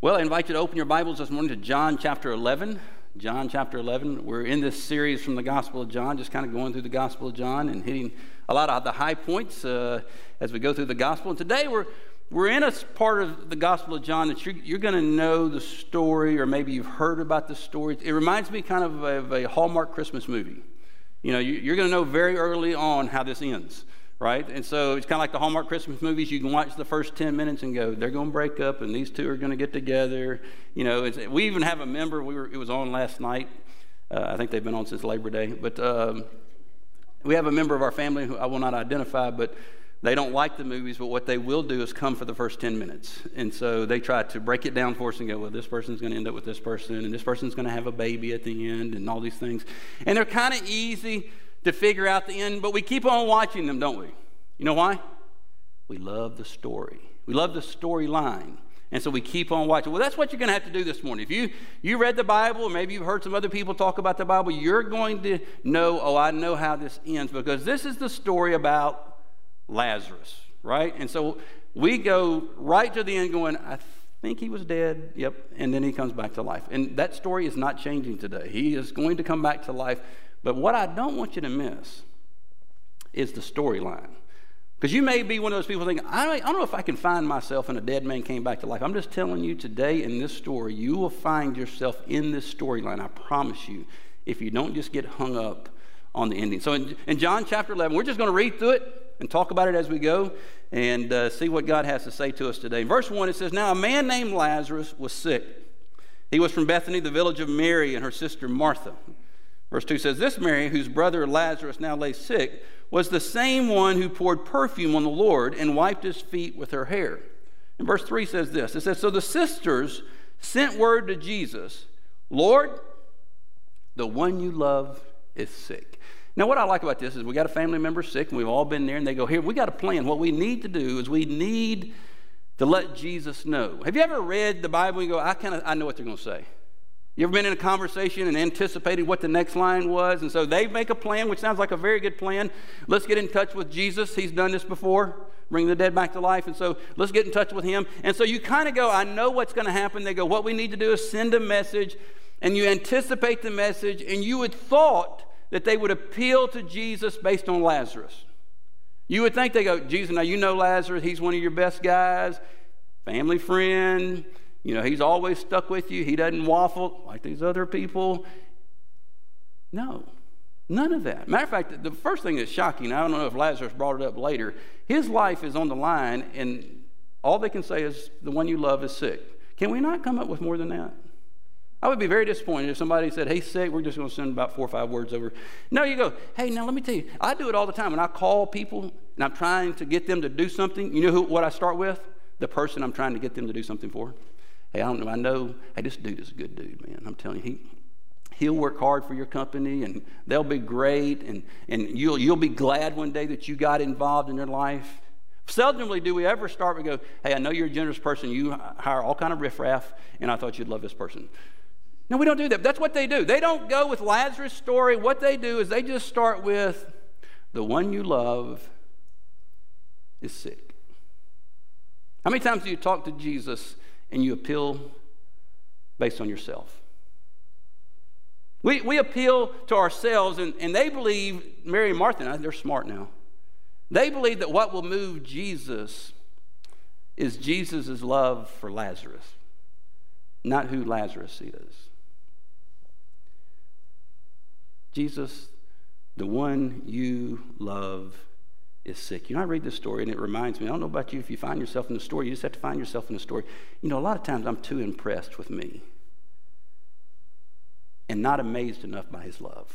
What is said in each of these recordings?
Well, I invite you to open your Bibles this morning to John chapter 11. John chapter 11. We're in this series from the Gospel of John, just kind of going through the Gospel of John and hitting a lot of the high points as we go through the Gospel. And today we're in a part of the Gospel of John that you're going to know the story, or maybe you've heard about the story. It reminds me kind of a Hallmark Christmas movie. You know, you're going to know very early on how this ends. Right? And so it's kind of like the Hallmark Christmas movies. You can watch the first 10 minutes and go, they're going to break up and these two are going to get together. You know, we even have a member, it was on last night. I think they've been on since Labor Day. But we have a member of our family who I will not identify, but they don't like the movies, but what they will do is come for the first 10 minutes. And so they try to break it down for us and go, well, this person's going to end up with this person, and this person's going to have a baby at the end, and all these things. And they're kind of easy to figure out the end, but we keep on watching them, don't we? You know why? We love the story. We love the storyline. And so we keep on watching. Well, that's what you're going to have to do this morning. If you read the Bible, or maybe you've heard some other people talk about the Bible, you're going to know, oh, I know how this ends, because this is the story about Lazarus, right? And so we go right to the end going, I think he was dead, yep, and then he comes back to life. And that story is not changing today. He is going to come back to life. But what I don't want you to miss is the storyline. Because you may be one of those people thinking, I don't know if I can find myself in a dead man came back to life. I'm just telling you today in this story, you will find yourself in this storyline. I promise you, if you don't just get hung up on the ending. So in John chapter 11, we're just going to read through it and talk about it as we go and see what God has to say to us today. In verse 1, it says, Now a man named Lazarus was sick. He was from Bethany, the village of Mary and her sister Martha. Verse 2 says, This Mary, whose brother Lazarus now lay sick, was the same one who poured perfume on the Lord and wiped his feet with her hair. And verse 3 says this. It says, So the sisters sent word to Jesus, Lord, the one you love is sick. Now, what I like about this is we got a family member sick, and we've all been there, and they go, here, we got a plan. What we need to do is we need to let Jesus know. Have you ever read the Bible and you go, I know what they're going to say? You ever been in a conversation and anticipated what the next line was? And so they make a plan, which sounds like a very good plan. Let's get in touch with Jesus. He's done this before, bring the dead back to life. And so let's get in touch with him. And so you kind of go, I know what's going to happen. They go, what we need to do is send a message. And you anticipate the message. And you would thought that they would appeal to Jesus based on Lazarus. You would think they go, Jesus, now you know Lazarus. He's one of your best guys, family friend. You know, he's always stuck with you. He doesn't waffle like these other people. No, none of that. Matter of fact, the first thing that's shocking, I don't know if Lazarus brought it up later, his life is on the line, and all they can say is, the one you love is sick. Can we not come up with more than that? I would be very disappointed if somebody said, hey, sick, we're just going to send about 4 or 5 words over. No, you go, hey, now let me tell you, I do it all the time. When I call people and I'm trying to get them to do something, you know what I start with? The person I'm trying to get them to do something for. Hey, I don't know, hey, this dude is a good dude, man. I'm telling you, he'll work hard for your company, and they'll be great, and you'll be glad one day that you got involved in their life. Seldomly do we ever start and go, hey, I know you're a generous person. You hire all kind of riffraff, and I thought you'd love this person. No, we don't do that. That's what they do. They don't go with Lazarus' story. What they do is they just start with, the one you love is sick. How many times do you talk to Jesus and you appeal based on yourself? We appeal to ourselves, and they believe, Mary and Martha, they're smart now. They believe that what will move Jesus is Jesus' love for Lazarus, not who Lazarus is. Jesus, the one you love is sick. You know, I read this story and it reminds me, I don't know about you, if you find yourself in the story, you just have to find yourself in the story. You know, a lot of times I'm too impressed with me and not amazed enough by his love.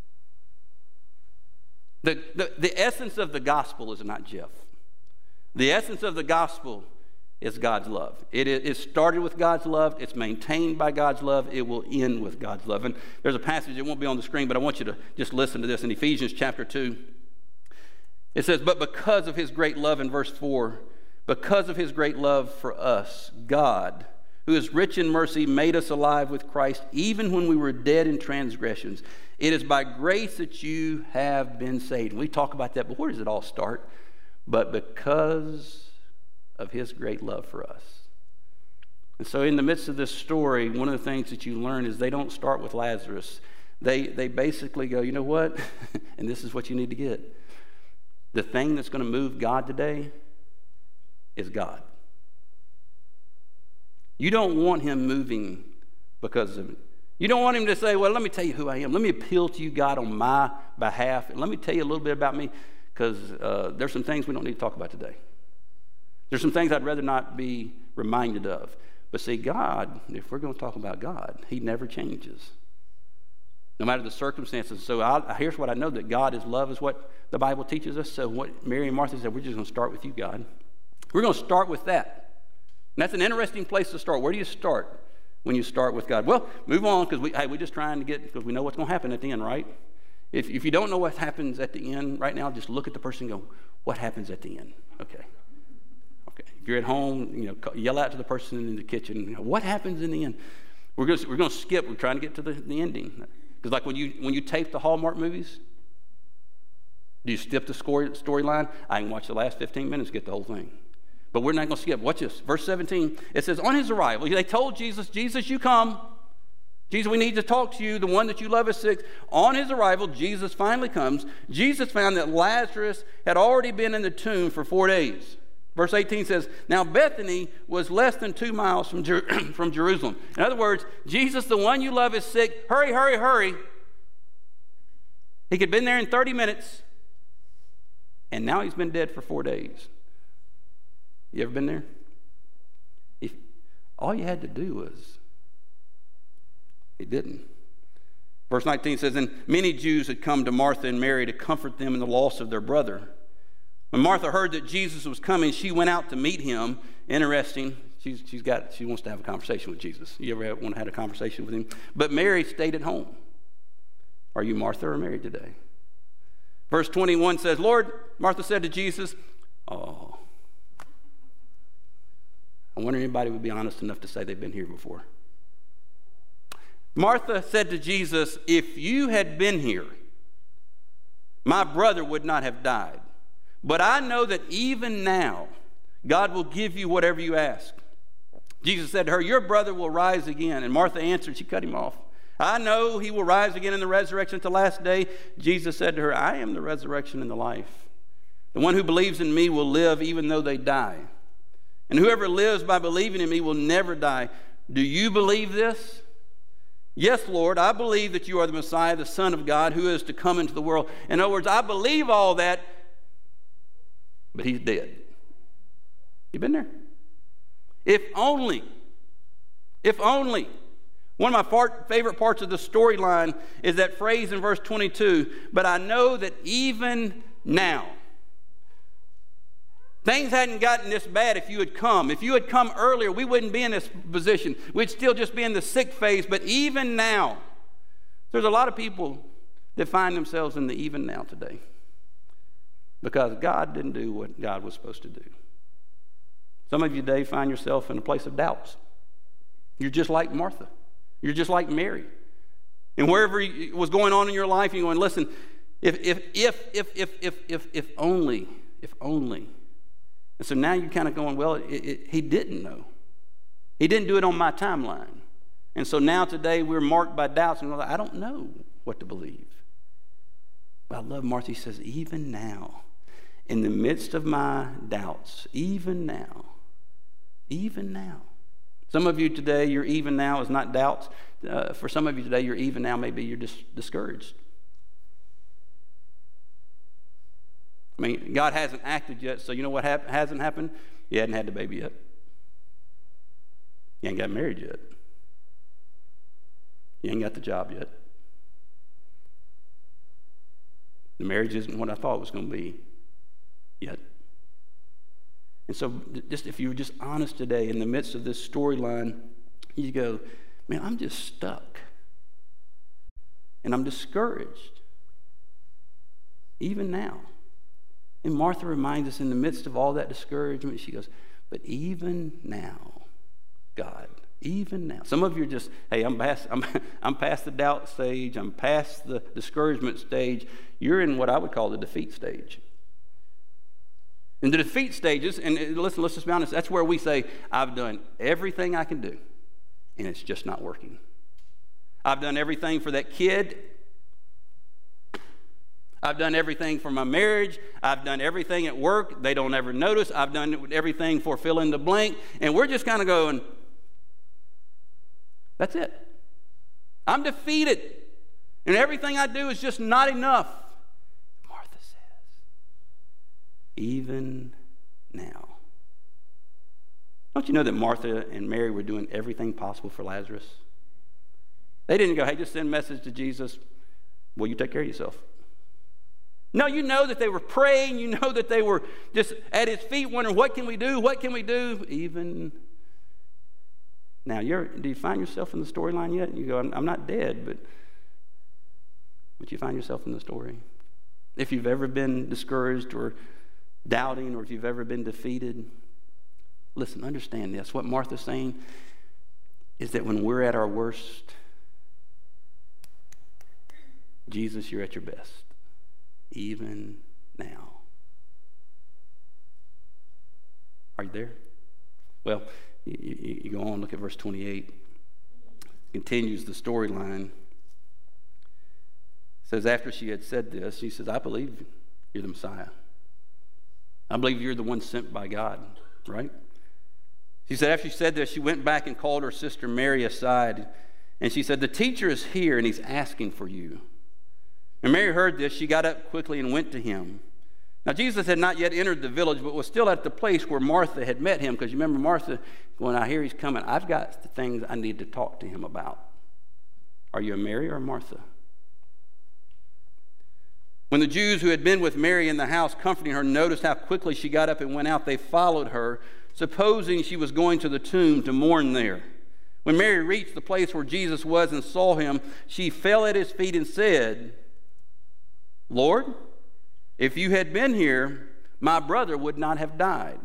The essence of the gospel is not Jeff. The essence of the gospel is God's love. It started with God's love. It's maintained by God's love. It will end with God's love. And there's a passage, it won't be on the screen, but I want you to just listen to this in Ephesians chapter 2. It says, but because of his great love, in verse 4, because of his great love for us, God, who is rich in mercy, made us alive with Christ, even when we were dead in transgressions. It is by grace that you have been saved. We talk about that, but where does it all start? But because of his great love for us. And so in the midst of this story, one of the things that you learn is they don't start with Lazarus. They basically go, you know what? And this is what you need to get. The thing that's going to move God today is God. You don't want him moving because of it. You don't want him to say, well, let me tell you who I am. Let me appeal to you, God, on my behalf. And let me tell you a little bit about me, because there's some things we don't need to talk about today. There's some things I'd rather not be reminded of. But see, God, if we're going to talk about God, he never changes, no matter the circumstances. So here's what I know, that God is love, is what the Bible teaches us. So what Mary and Martha said, we're just going to start with you, God. We're going to start with that. And that's an interesting place to start. Where do you start when you start with God? Well, move on, because we're just trying to because we know what's going to happen at the end, right? If you don't know what happens at the end right now, just look at the person and go, what happens at the end? Okay. If you're at home, yell out to the person in the kitchen, what happens in the end? We're going to skip. We're trying to get to the ending. Because like when you tape the Hallmark movies, do you skip the storyline? I can watch the last 15 minutes, get the whole thing. But we're not going to skip. Watch this. Verse 17, it says, on his arrival, they told Jesus, Jesus, you come. Jesus, we need to talk to you. The one that you love is sick. On his arrival, Jesus finally comes. Jesus found that Lazarus had already been in the tomb for 4 days. Verse 18 says, now Bethany was less than 2 miles from Jerusalem. In other words, Jesus, the one you love, is sick. Hurry, hurry, hurry. He could have been there in 30 minutes, and now he's been dead for 4 days. You ever been there? All you had to do was, he didn't. Verse 19 says, and many Jews had come to Martha and Mary to comfort them in the loss of their brother. When Martha heard that Jesus was coming, she went out to meet him. Interesting. She wants to have a conversation with Jesus. You ever want to have a conversation with him? But Mary stayed at home. Are you Martha or Mary today? Verse 21 says, Lord, Martha said to Jesus, oh, I wonder if anybody would be honest enough to say they've been here before. Martha said to Jesus, if you had been here, my brother would not have died. But I know that even now, God will give you whatever you ask. Jesus said to her, your brother will rise again. And Martha answered, she cut him off. I know he will rise again in the resurrection at the last day. Jesus said to her, I am the resurrection and the life. The one who believes in me will live even though they die. And whoever lives by believing in me will never die. Do you believe this? Yes, Lord, I believe that you are the Messiah, the Son of God, who is to come into the world. In other words, I believe all that, but he's dead. You been there? If only. One of my favorite parts of the storyline is that phrase in verse 22, but I know that even now. Things hadn't gotten this bad if you had come. If you had come earlier, we wouldn't be in this position. We'd still just be in the sick phase, but even now. There's a lot of people that find themselves in the even now today, because God didn't do what God was supposed to do. Some of you today find yourself in a place of doubts. You're just like Martha. You're just like Mary. And wherever was going on in your life, you're going, listen, if only. And so now you're kind of going, well, he didn't know. He didn't do it on my timeline. And so now today we're marked by doubts, and we're like, I don't know what to believe. But I love Martha. He says, even now, in the midst of my doubts, even now. Some of you today, your even now is not doubts. For some of you today, your even now maybe you're just discouraged. I mean, God hasn't acted yet, so you know what hasn't happened? You hadn't had the baby yet. You ain't got married yet. You ain't got the job yet. The marriage isn't what I thought it was going to be yet. And so just if you were just honest today in the midst of this storyline, you go, man, I'm just stuck. And I'm discouraged. Even now. And Martha reminds us in the midst of all that discouragement, she goes, but even now, God, even now. Some of you are just, hey, I'm past the doubt stage. I'm past the discouragement stage. You're in what I would call the defeat stage. In the defeat stages, and listen, let's just be honest, that's where we say, I've done everything I can do, and it's just not working. I've done everything for that kid. I've done everything for my marriage. I've done everything at work. They don't ever notice. I've done everything for fill in the blank. And we're just kind of going, that's it. I'm defeated. And everything I do is just not enough. Martha says, even now. Don't you know that Martha and Mary were doing everything possible for Lazarus? They didn't go, hey, just send a message to Jesus. Well, you take care of yourself. No, you know that they were praying. You know that they were just at his feet wondering, what can we do? What can we do? Even now, do you find yourself in the storyline yet? You go, I'm not dead, but you find yourself in the story. If you've ever been discouraged or doubting, or if you've ever been defeated, listen, understand this. What Martha's saying is that when we're at our worst, Jesus, you're at your best. Even now. Are you there? Well, you go on, look at verse 28. Continues the storyline. Says, after she had said this, she says, I believe you're the Messiah. I believe you're the one sent by God, right? She said, after she said this, she went back and called her sister Mary aside. And she said, the teacher is here and he's asking for you. And Mary heard this. She got up quickly and went to him. Now, Jesus had not yet entered the village, but was still at the place where Martha had met him. Because you remember Martha, when I hear he's coming, I've got the things I need to talk to him about. Are you a Mary or a Martha? When the Jews who had been with Mary in the house comforting her noticed how quickly she got up and went out, they followed her, supposing she was going to the tomb to mourn there. When Mary reached the place where Jesus was and saw him, she fell at his feet and said, Lord, if you had been here, my brother would not have died.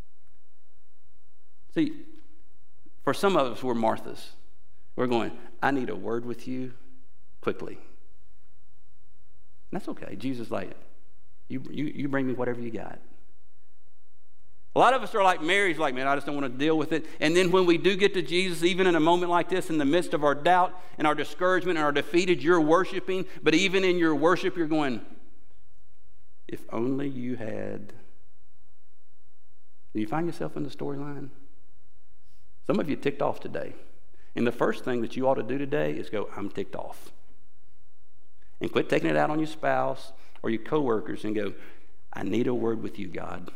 See, for some of us, we're Marthas. We're going, I need a word with you quickly. And that's okay. Jesus is like, you bring me whatever you got. A lot of us are like Mary's, like, man, I just don't want to deal with it. And then when we do get to Jesus, even in a moment like this, in the midst of our doubt and our discouragement and our defeated, you're worshiping. But even in your worship, you're going, if only you had. Do you find yourself in the storyline? Some of you ticked off today. And the first thing that you ought to do today is go, I'm ticked off. And quit taking it out on your spouse or your coworkers and go, I need a word with you, God.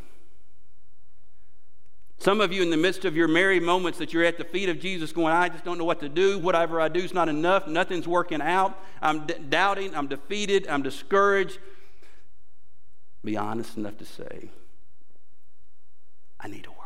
Some of you in the midst of your Mary moments that you're at the feet of Jesus going, I just don't know what to do. Whatever I do is not enough. Nothing's working out. I'm doubting. I'm defeated. I'm discouraged. Be honest enough to say, I need a word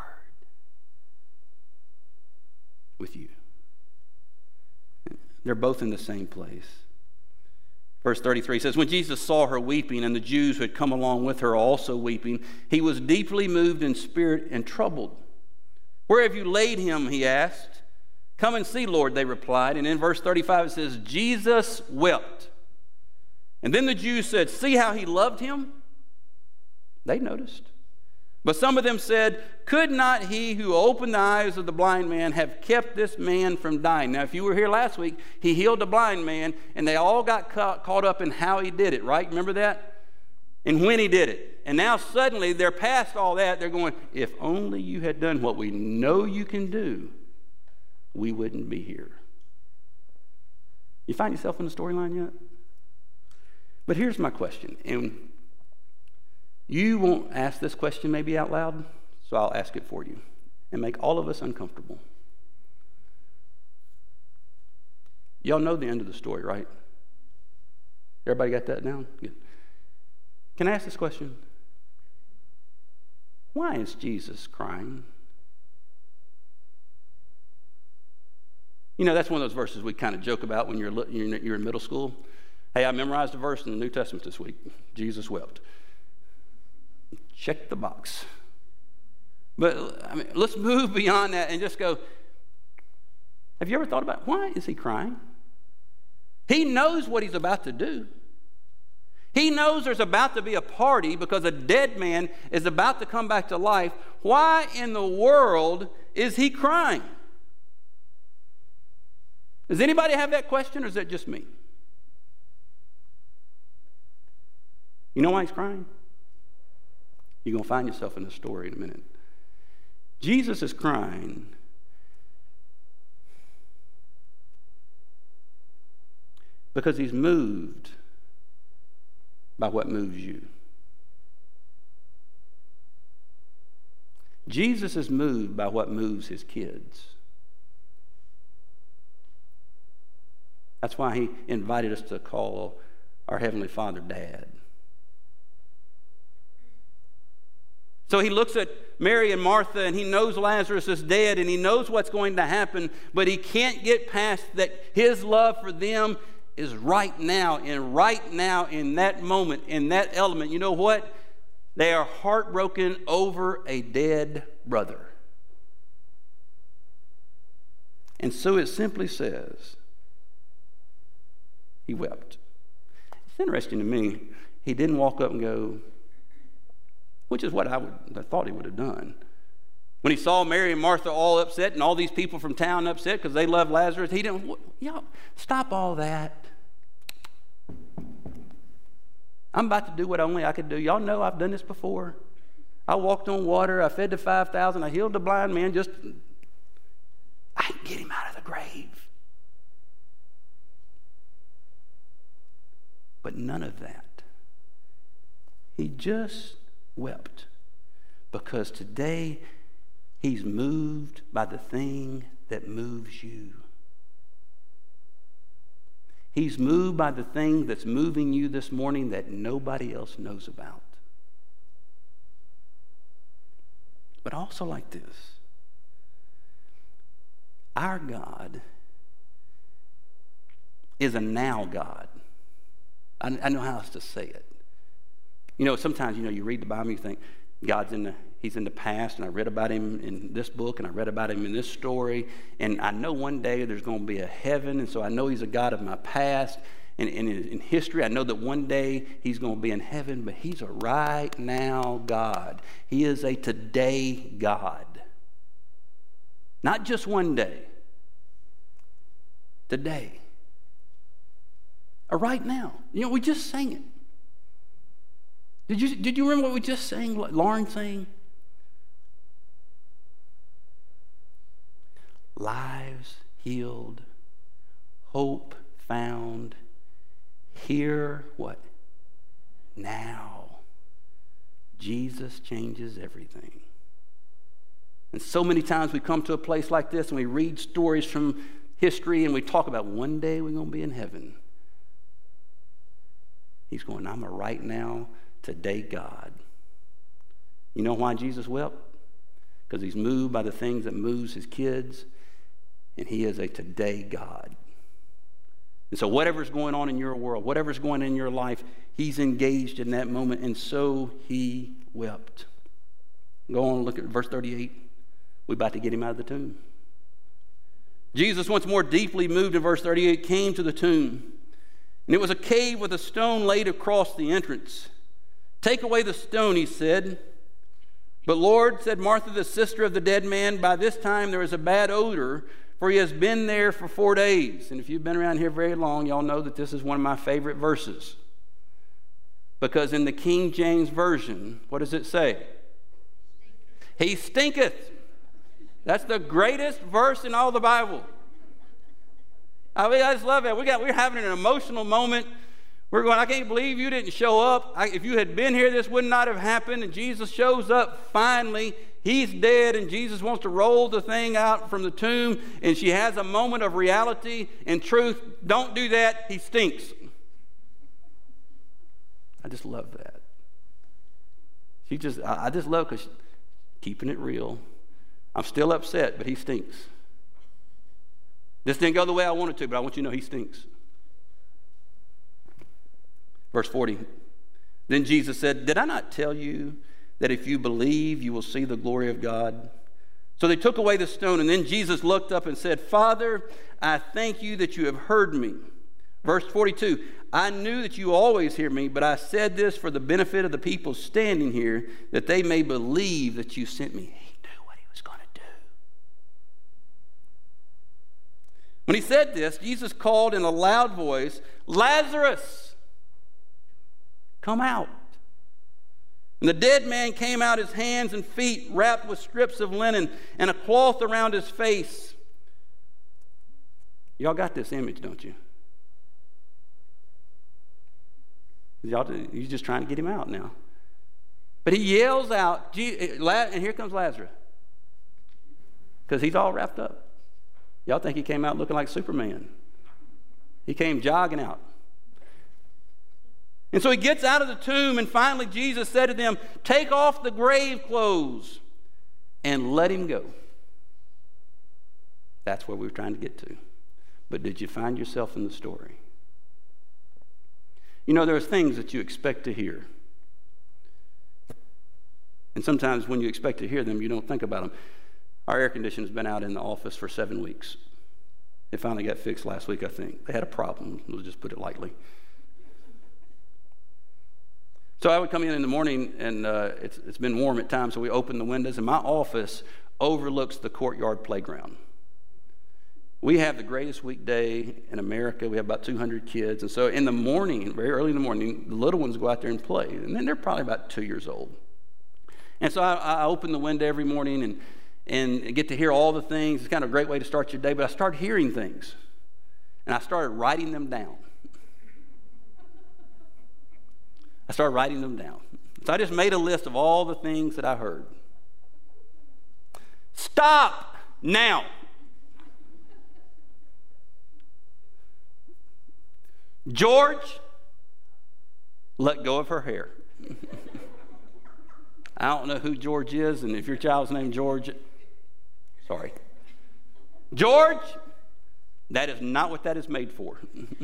with you. They're both in the same place. Verse 33 says, when Jesus saw her weeping and the Jews who had come along with her also weeping, he was deeply moved in spirit and troubled. Where have you laid him? He asked. Come and see, Lord, they replied. And in verse 35 it says, Jesus wept. And then the Jews said, see how he loved him? They noticed. But some of them said, could not he who opened the eyes of the blind man have kept this man from dying? Now, if you were here last week, he healed a blind man, and they all got caught up in how he did it, right? Remember that? And when he did it. And now suddenly they're past all that. They're going, if only you had done what we know you can do, we wouldn't be here. You find yourself in the storyline yet? But here's my question. And you won't ask this question maybe out loud, so I'll ask it for you and make all of us uncomfortable. Y'all know the end of the story, right? Everybody got that down? Good. Can I ask this question? Why is Jesus crying? You know, that's one of those verses we kind of joke about when you're in middle school. Hey, I memorized a verse in the New Testament this week. Jesus wept. Check the box. But I mean, let's move beyond that and just go, have you ever thought about why is he crying? He knows what he's about to do. He knows there's about to be a party because a dead man is about to come back to life. Why in the world is he crying? Does anybody have that question, or is that just me? You know why he's crying? You're going to find yourself in the story in a minute. Jesus is crying because he's moved by what moves you. Jesus is moved by what moves his kids. That's why he invited us to call our Heavenly Father Dad. So he looks at Mary and Martha, and he knows Lazarus is dead, and he knows what's going to happen, but he can't get past that his love for them is right now, and right now in that moment, in that element. You know what? They are heartbroken over a dead brother. And so it simply says, he wept. It's interesting to me, he didn't walk up and go, which is what I thought he would have done. When he saw Mary and Martha all upset and all these people from town upset because they love Lazarus, he didn't, stop all that. I'm about to do what only I could do. Y'all know I've done this before. I walked on water. I fed the 5,000. I healed the blind man. I can get him out of the grave. But none of that. He just wept because today he's moved by the thing that moves you. He's moved by the thing that's moving you this morning that nobody else knows about. But also like this, our God is a now God. I know how else to say it. You know, sometimes, you read the Bible and you think, he's in the past, and I read about him in this book, and I read about him in this story, and I know one day there's going to be a heaven, and so I know he's a God of my past, and in history, I know that one day he's going to be in heaven, but he's a right now God. He is a today God. Not just one day. Today. A right now. We just sang it. Did you remember what we just sang? Lauren sang? Lives healed, hope found, here what? Now. Jesus changes everything. And so many times we come to a place like this and we read stories from history and we talk about one day we're going to be in heaven. He's going, I'm a right now, today God. You know why Jesus wept? Because he's moved by the things that moves his kids, and he is a today God. And so whatever's going on in your world, whatever's going on in your life, he's engaged in that moment, and so he wept. Go on and look at verse 38. We're about to get him out of the tomb. Jesus, once more deeply moved in verse 38, came to the tomb. And it was a cave with a stone laid across the entrance. Take away the stone, he said. But Lord, said Martha, the sister of the dead man, by this time there is a bad odor, for he has been there for 4 days. And if you've been around here very long, y'all know that this is one of my favorite verses. Because in the King James Version, what does it say? He stinketh. That's the greatest verse in all the Bible. I just love it. We're having an emotional moment. We're going, I can't believe you didn't show up. If you had been here, this would not have happened. And Jesus shows up finally. He's dead, and Jesus wants to roll the thing out from the tomb. And she has a moment of reality and truth. Don't do that. He stinks. I just love that. I just love because keeping it real. I'm still upset, but he stinks. This didn't go the way I wanted to, but I want you to know he stinks. Verse 40. Then Jesus said, did I not tell you that if you believe, you will see the glory of God? So they took away the stone, and then Jesus looked up and said, Father, I thank you that you have heard me. Verse 42, I knew that you always hear me, but I said this for the benefit of the people standing here, that they may believe that you sent me. He knew what he was going to do. When he said this, Jesus called in a loud voice, Lazarus, come out. And the dead man came out, his hands and feet wrapped with strips of linen and a cloth around his face. Y'all got this image, don't you? You're just trying to get him out now. But he yells out, and here comes Lazarus. Because he's all wrapped up. Y'all think he came out looking like Superman. He came jogging out. And so he gets out of the tomb, and finally Jesus said to them, take off the grave clothes and let him go. That's where we were trying to get to. But did you find yourself in the story? You know, there's things that you expect to hear. And sometimes when you expect to hear them, you don't think about them. Our air conditioner's been out in the office for 7 weeks. It finally got fixed last week, I think. They had a problem, we'll just put it lightly. So I would come in the morning, and it's been warm at times, so we open the windows, and my office overlooks the courtyard playground. We have the greatest weekday in America. We have about 200 kids. And so in the morning, very early in the morning, the little ones go out there and play. And then they're probably about 2 years old. And so I open the window every morning and get to hear all the things. It's kind of a great way to start your day. But I started hearing things. And I started writing them down. So I just made a list of all the things that I heard. Stop now. George, let go of her hair. I don't know who George is, and if your child's named George, sorry. George, that is not what that is made for.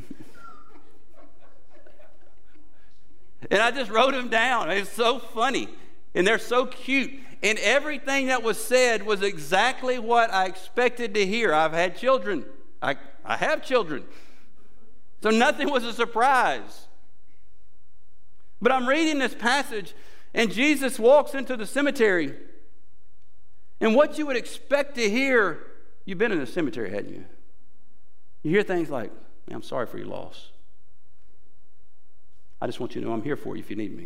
And I just wrote them down. It's so funny, and they're so cute. And everything that was said was exactly what I expected to hear. I've had children. I have children. So nothing was a surprise. But I'm reading this passage, and Jesus walks into the cemetery. And what you would expect to hear, you've been in a cemetery, hadn't you? You hear things like, man, I'm sorry for your loss. I just want you to know I'm here for you if you need me.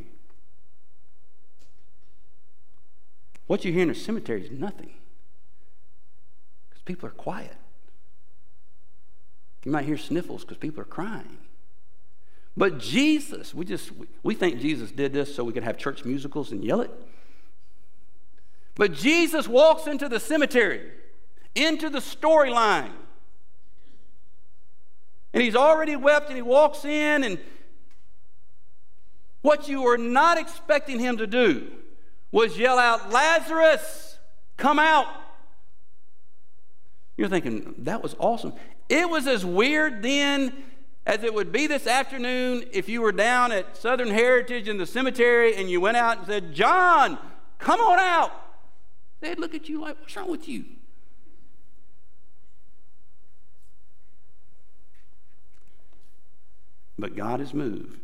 What you hear in a cemetery is nothing. Because people are quiet. You might hear sniffles because people are crying. But Jesus, we think Jesus did this so we could have church musicals and yell it. But Jesus walks into the cemetery, into the storyline. And he's already wept, and he walks in, and what you were not expecting him to do was yell out, Lazarus, come out. You're thinking, that was awesome. It was as weird then as it would be this afternoon if you were down at Southern Heritage in the cemetery and you went out and said, John, come on out. They'd look at you like, what's wrong with you? But God is moved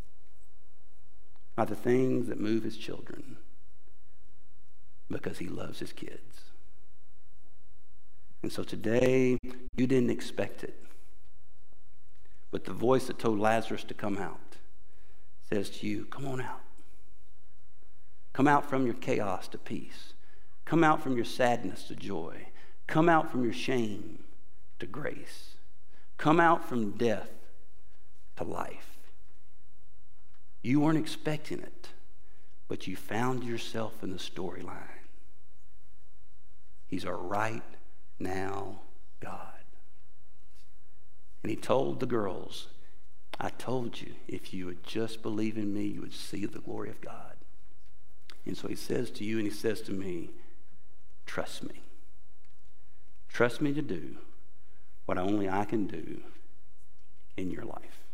by the things that move his children because he loves his kids. And so today, you didn't expect it. But the voice that told Lazarus to come out says to you, come on out. Come out from your chaos to peace. Come out from your sadness to joy. Come out from your shame to grace. Come out from death to life. You weren't expecting it, but you found yourself in the storyline. He's a right now God. And he told the girls, I told you, if you would just believe in me, you would see the glory of God. And so he says to you and he says to me, trust me. Trust me to do what only I can do in your life.